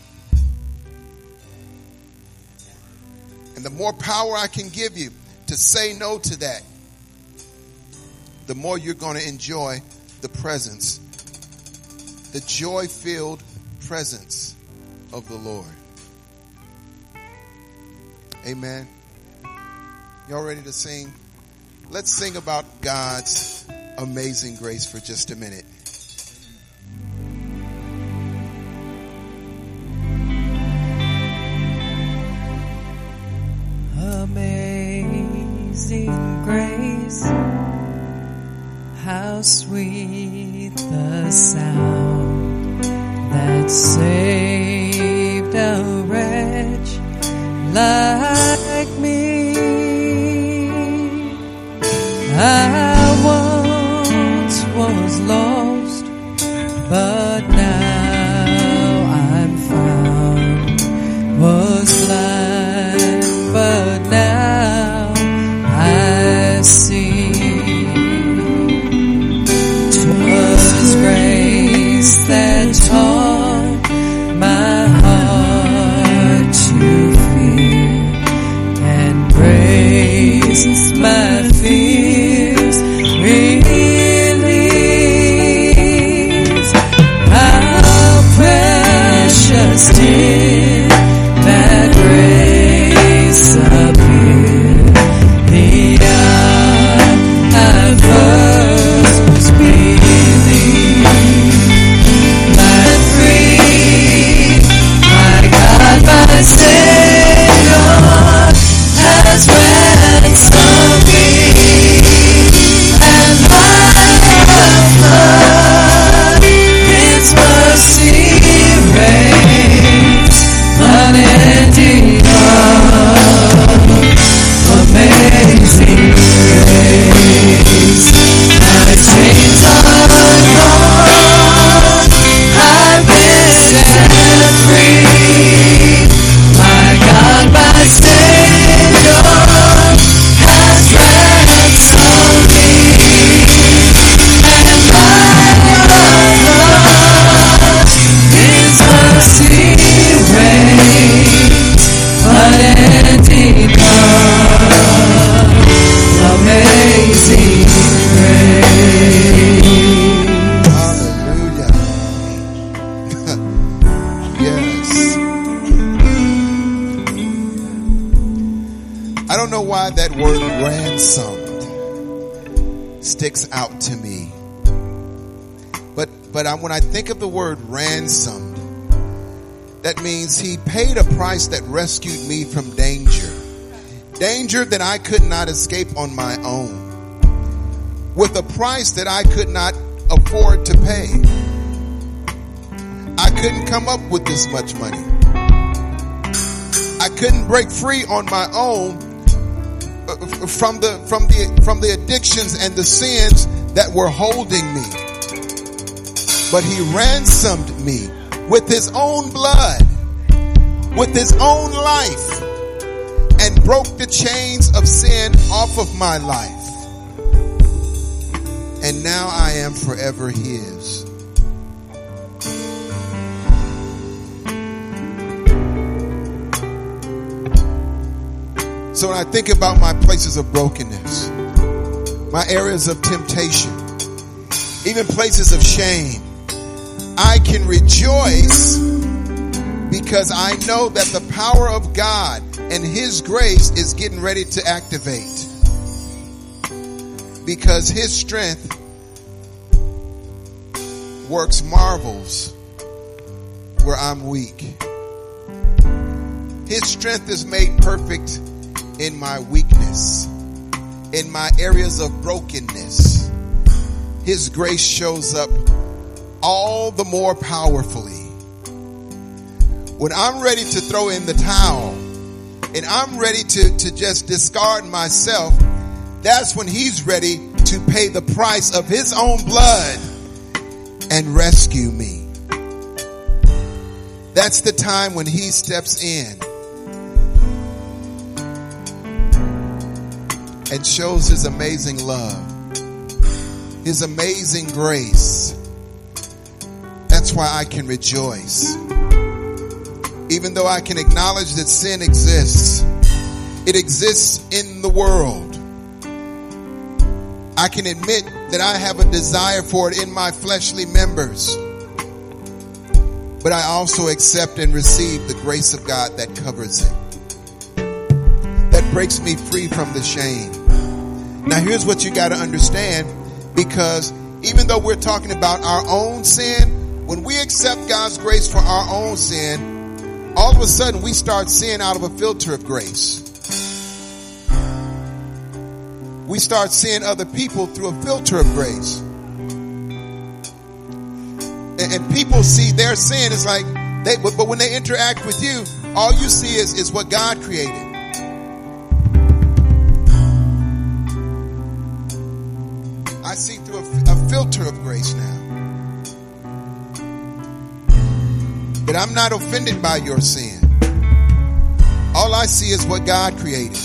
And the more power I can give you to say no to that, the more you're going to enjoy the presence, the joy-filled presence of the Lord. Amen. Y'all ready to sing? Let's sing about God's amazing grace for just a minute. Amazing grace, how sweet the sound that saved a wretch like me. I once was lost, but now I'm found. Was blind, but now I see. 'Twas grace that taught my heart to fear. know why that word ransomed sticks out to me. But when I think of the word ransomed, that means he paid a price that rescued me from danger. Danger that I could not escape on my own. With a price that I could not afford to pay. I couldn't come up with this much money. I couldn't break free on my own from the addictions and the sins that were holding me. But he ransomed me with his own blood, with his own life, and broke the chains of sin off of my life. And now I am forever his. So when I think about my places of brokenness, my areas of temptation, even places of shame, I can rejoice because I know that the power of God and his grace is getting ready to activate. Because his strength works marvels where I'm weak. His strength is made perfect in my weakness, in my areas of brokenness. His grace shows up all the more powerfully. When I'm ready to throw in the towel and I'm ready to just discard myself, that's when he's ready to pay the price of his own blood and rescue me. That's the time when he steps in and shows his amazing love, his amazing grace. That's why I can rejoice. Even though I can acknowledge that sin exists, it exists in the world. I can admit that I have a desire for it in my fleshly members. But I also accept and receive the grace of God that covers it, that breaks me free from the shame. Now here's what you got to understand, because even though we're talking about our own sin, when we accept God's grace for our own sin, all of a sudden we start seeing out of a filter of grace. We start seeing other people through a filter of grace. And people see their sin as like, but when they interact with you, all you see is what God created. I see through a filter of grace now. That I'm not offended by your sin. All I see is what God created.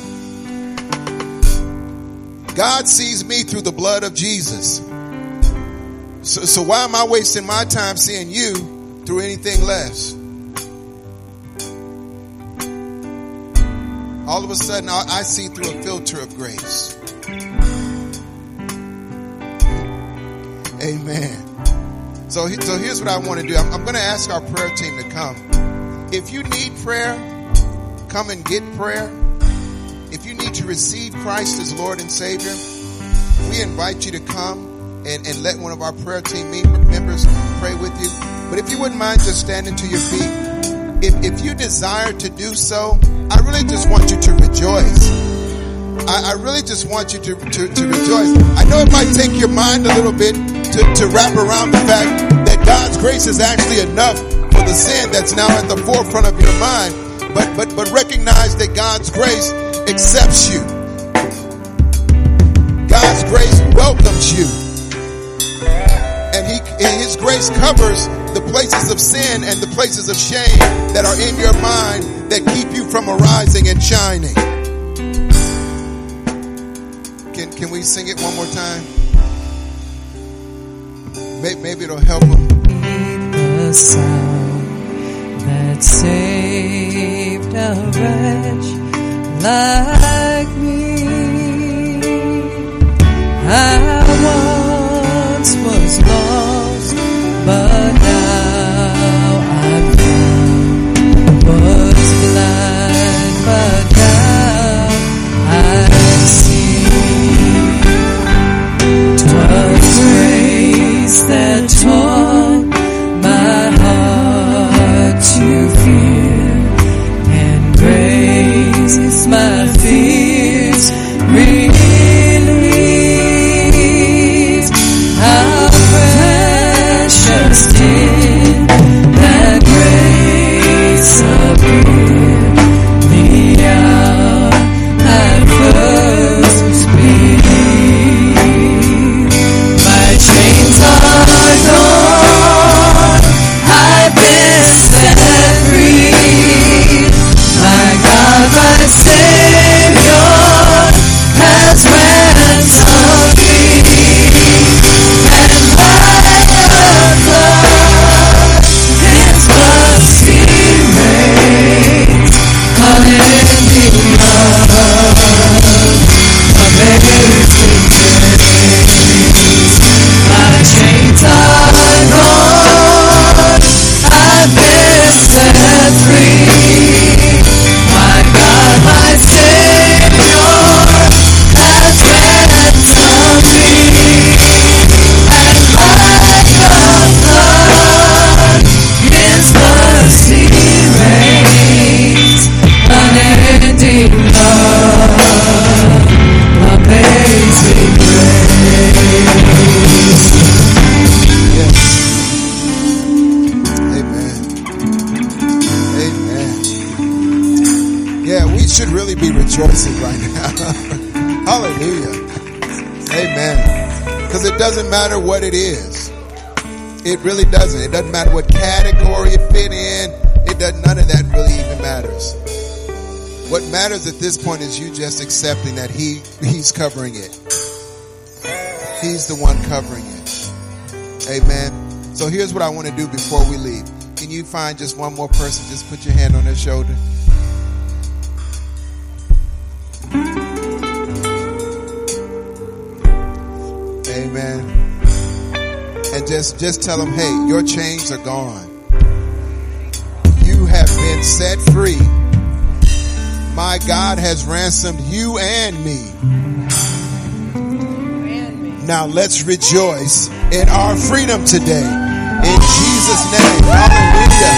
God sees me through the blood of Jesus. So why am I wasting my time seeing you through anything less? All of a sudden, I see through a filter of grace. Amen. So here's what I want to do. I'm going to ask our prayer team to come. If you need prayer, come and get prayer. If you need to receive Christ as Lord and Savior, we invite you to come and let one of our prayer team members pray with you. But if you wouldn't mind just standing to your feet, if you desire to do so, I really just want you to rejoice. I really just want you to rejoice. I know it might take your mind a little bit to wrap around the fact that God's grace is actually enough for the sin that's now at the forefront of your mind. But recognize that God's grace accepts you. God's grace welcomes you. And his grace covers the places of sin and the places of shame that are in your mind that keep you from arising and shining. Can we sing it one more time? Maybe it'll help them. The sound that saved a wretch like me. I once was lost, but now I'm found. Was blind, but now should really be rejoicing right now. Hallelujah. Amen. Because it doesn't matter what it is. It really doesn't. It doesn't matter what category it fit in. None of that really even matters. What matters at this point is you just accepting that he's covering it. He's the one covering it. Amen. So here's what I want to do before we leave. Can you find just one more person? Just put your hand on their shoulder. Amen. And just tell them, hey, your chains are gone. You have been set free. My God has ransomed you and me. Now let's rejoice in our freedom today. In Jesus' name. Hallelujah.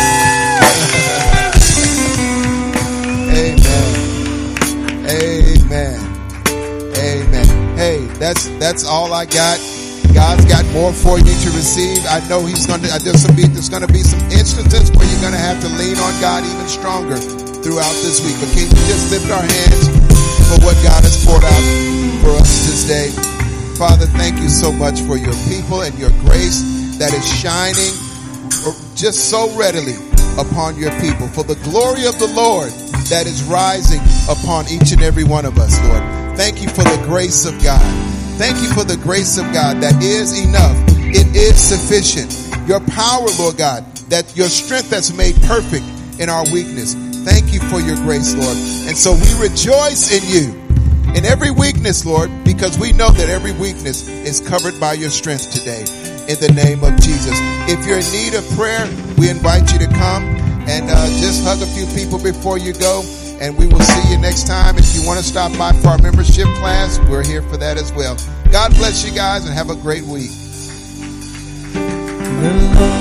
Amen. Amen. Amen. Hey, that's all I got. God's got more for you to receive. I know there's going to be some instances where you're going to have to lean on God even stronger throughout this week. But can you just lift our hands for what God has poured out for us this day? Father, thank you so much for your people and your grace that is shining just so readily upon your people. For the glory of the Lord that is rising upon each and every one of us, Lord. Thank you for the grace of God. Thank you for the grace of God that is enough. It is sufficient. Your power, Lord God, that your strength that's made perfect in our weakness. Thank you for your grace, Lord. And so we rejoice in you in every weakness, Lord, because we know that every weakness is covered by your strength today. In the name of Jesus. If you're in need of prayer, we invite you to come and just hug a few people before you go. And we will see you next time. If you want to stop by for our membership class, we're here for that as well. God bless you guys and have a great week.